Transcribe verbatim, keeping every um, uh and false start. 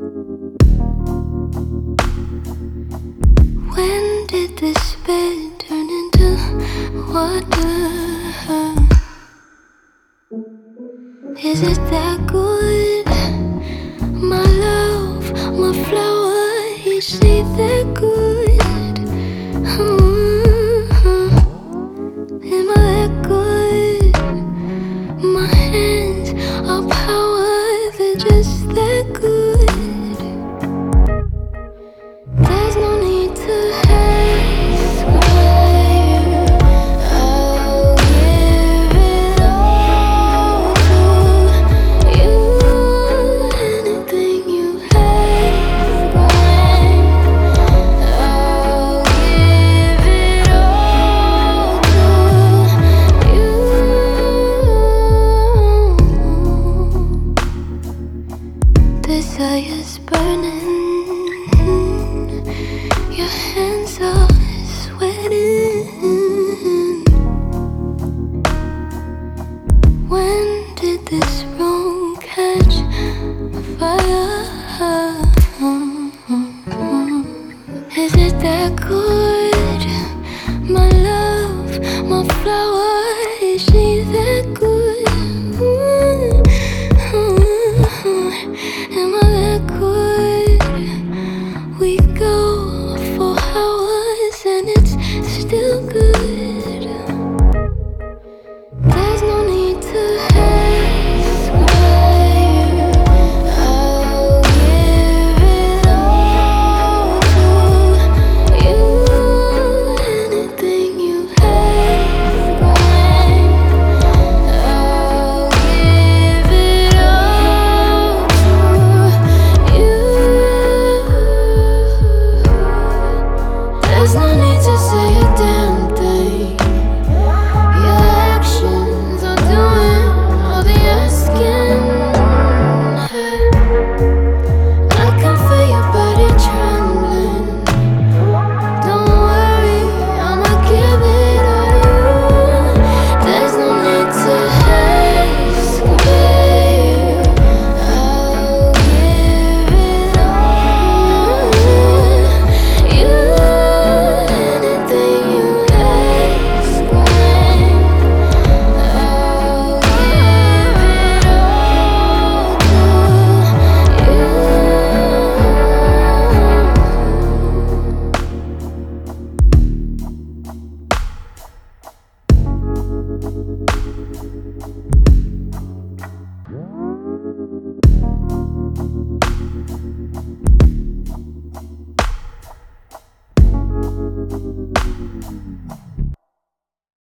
When did this bed turn into water? Is it that good? My love, my flower, is she that good? Mm-hmm. Am I that good? My hands are power, they're just that good. There's no need to ask why. I'll give it all to you. Anything you ask when I'll give it all to you. Desire's burning. Your hands are sweating. When did this room catch fire? Is it that good? My love, my flower, is she that good? Am I that good?